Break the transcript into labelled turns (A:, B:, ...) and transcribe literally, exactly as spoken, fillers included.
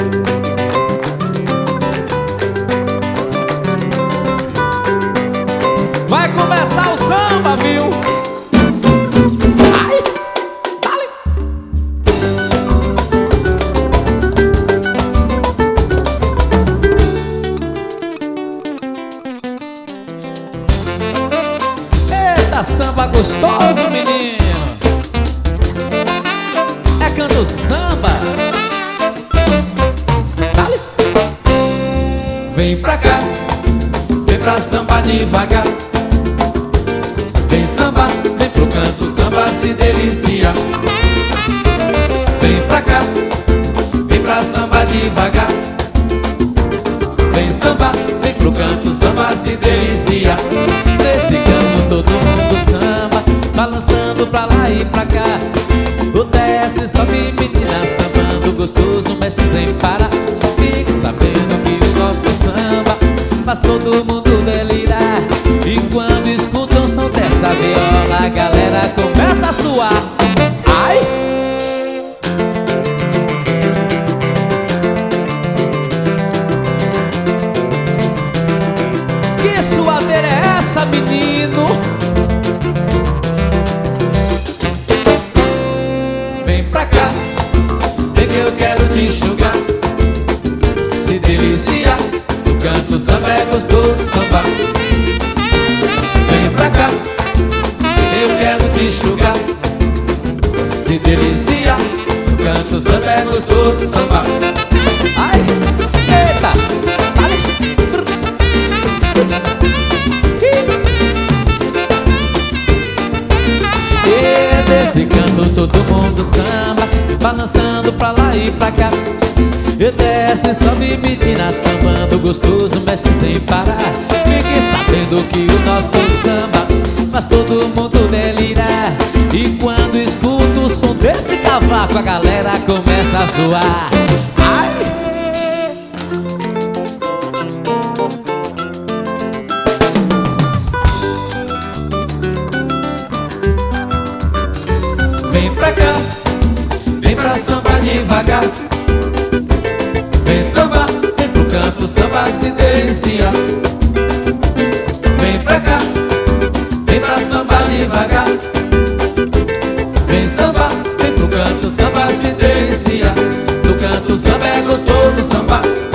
A: Vai começar o samba, viu? Ai, dale. Eita, samba gostoso, menino. É canto samba. Dale. Vem pra cá, vem pra samba devagar. Vem samba, vem pro canto, samba se delicia. Vem pra cá, vem pra samba devagar. Vem samba, vem pro canto, samba se delicia. Nesse canto todo mundo samba, balançando pra lá e pra cá. O desce, sobe, menina sambando, gostoso, mexe sem parar. Fique sabendo que o nosso samba faz todo mundo delirar. E quando escutam o som dessa viola, a galera começa a suar. Ai! Que suadeira é essa, menino? Vem pra cá, vem que eu quero te enxugar. Se deliciar, no canto samba é gostoso sambar. Vem pra cá, eu quero te enxugar. Se deliciar, no canto samba é gostoso sambar. Ai, eita, dale. E desse canto todo mundo samba, balançando pra lá e pra cá. E desce, sobe, menina sambando, gostoso, mexe sem parar. Fique sabendo que o nosso samba faz todo mundo delirar. E quando escuta o som desse cavaco, a galera começa a zoar. Ai! Vem pra cá, vem pra samba devagar. Vem samba, vem pro canto, samba se delicia. Vem pra cá, vem pra samba devagar. Vem samba, vem pro canto, samba se delicia. No canto samba é gostoso sambar.